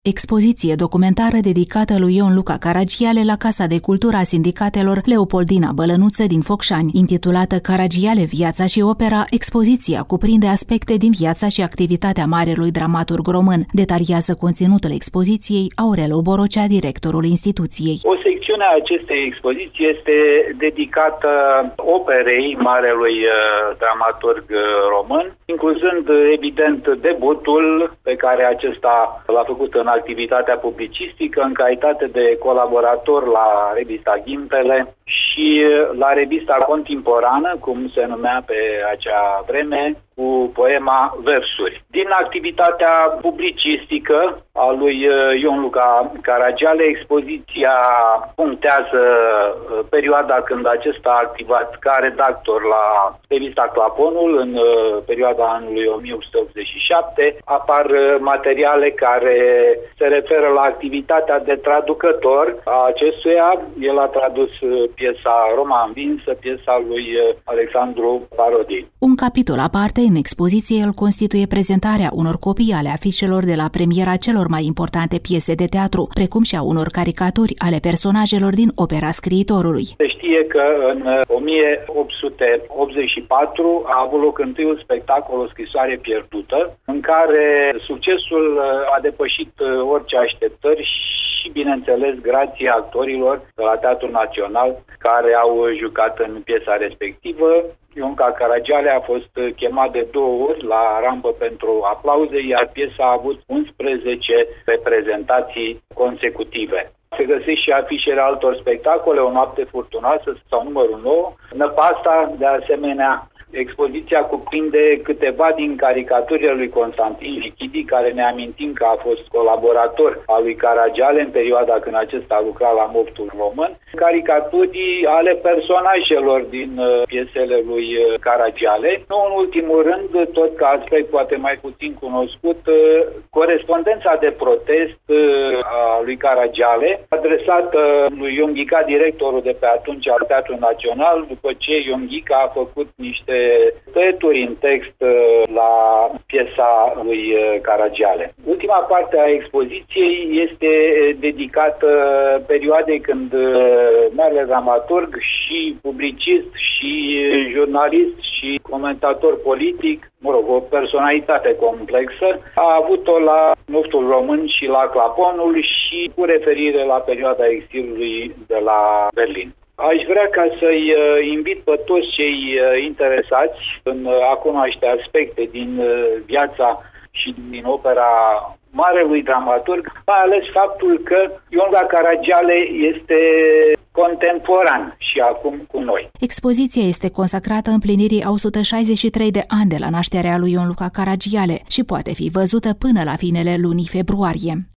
Expoziție documentară dedicată lui Ion Luca Caragiale la Casa de Cultură a Sindicatelor Leopoldina Bălănuță din Focșani. Intitulată Caragiale, viața și opera, expoziția cuprinde aspecte din viața și activitatea marelui dramaturg român. Detaliază conținutul expoziției Aurelu Borocea, directorul instituției. O secțiune a acestei expoziții este dedicată operei marelui dramaturg român, incluzând evident debutul pe care acesta l-a făcut în activitatea publicistică în calitate de colaborator la revista Ghimpele și la revista Contemporană, cum se numea pe acea vreme, cu poema Versuri. Din activitatea publicistică a lui Ion Luca Caragiale, expoziția punctează perioada când acesta a activat ca redactor la revista Claponul în perioada anului 1887. Apar materiale care se referă la activitatea de traducător a acestuia. El a tradus piesa Roma învinsă, piesa lui Alexandru Parodi. Un capitol aparte în expoziție îl constituie prezentarea unor copii ale afișelor de la premiera celor mai importante piese de teatru, precum și a unor caricaturi ale personajelor din opera scriitorului. Se știe că în 1884 a avut loc întâiul spectacol, O scrisoare pierdută, în care succesul a depășit orice așteptări și, bineînțeles, grație actorilor de la Teatrul Național care au jucat în piesa respectivă. Ion Caragiale a fost chemat de 2 ori la rampă pentru aplauze, iar piesa a avut 11 reprezentații consecutive. Se găsesc și afișele altor spectacole, O noapte furtunoasă sau numărul 9, Năpasta, de asemenea. Expoziția cuprinde câteva din caricaturile lui Constantin Lichidi, care ne amintim că a fost colaborator al lui Caragiale în perioada când acesta lucra la Moftul Român, caricaturi ale personajelor din piesele lui Caragiale. Nu în ultimul rând, tot ca aspect poate mai puțin cunoscut, corespondența de protest a lui Caragiale, adresată lui Ion Ghica, directorul de pe atunci al Teatrului Național, după ce Ion Ghica a făcut niște tăieturi în text la piesa lui Caragiale. Ultima parte a expoziției este dedicată perioadei când marele dramaturg și publicist și jurnalist și comentator politic, o personalitate complexă, a avut-o la Moftul Român și la Claponul și cu referire la perioada exilului de la Berlin. Aș vrea ca să-i invit pe toți cei interesați în a cunoaște aspecte din viața și din opera marelui dramaturg, mai ales faptul că Ion Luca Caragiale este contemporan și acum cu noi. Expoziția este consacrată împlinirii a 163 de ani de la nașterea lui Ion Luca Caragiale și poate fi văzută până la finele lunii februarie.